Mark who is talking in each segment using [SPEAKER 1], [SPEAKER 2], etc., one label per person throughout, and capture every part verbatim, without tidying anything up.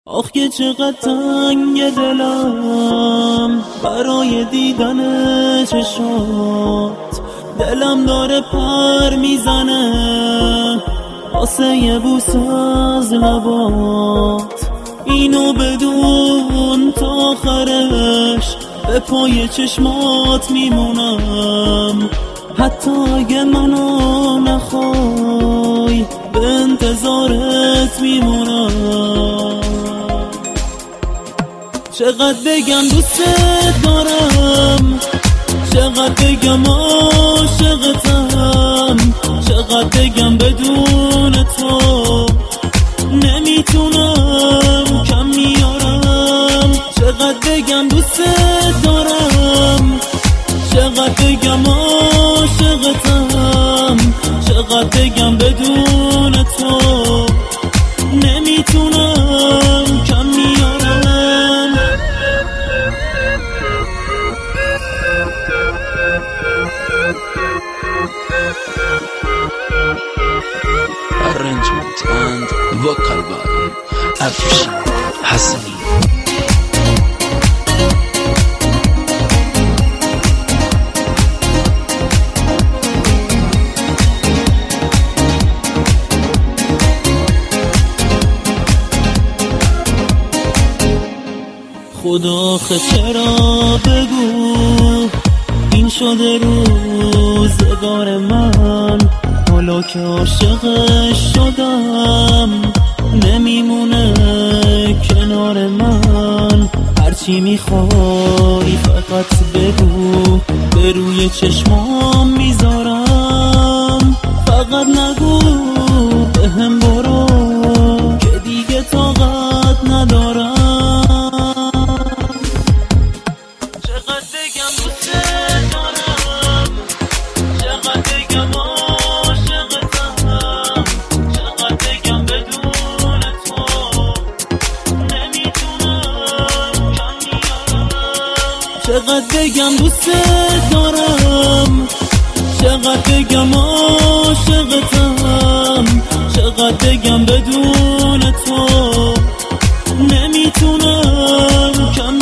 [SPEAKER 1] آخ که چقدر تنگ دلم برای دیدن چشات، دلم داره پر میزنه واسه یه بوس از لبات. اینو بدون تا آخرش به پای چشمات میمونم، حتی اگه منو نخوای به انتظارت میمونم. چقدر بگم دوست دارم، چقدر بگم عاشقتم، چقدر بگم بدون تو نمیتونم کم میارم. چقدر بگم دوست دارم، چقدر بگم عاشقتم، چقدر بگم بدون تو نمیتونم کم میارم.
[SPEAKER 2] Arrangement and vocal by Afshin Hassani.
[SPEAKER 1] خدا آخه چرا بگو این شده روزگار من، حالا که عاشقش شدم نمیمونه کنار من. هرچی میخوای فقط بگو به روی چشمام میذارم، فقط نگو بهم برو که دیگه طاقت ندارم. چقدر بگم دوست دارم، چقدر بگم عاشقتم، چقدر بگم بدون تو نمیتونم کم میارم. چقدر بگم دوست دارم، چقدر بگم عاشقتم، چقدر بگم بدون تو نمیتونم کم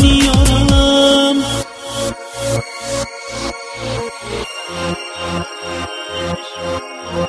[SPEAKER 1] میارم.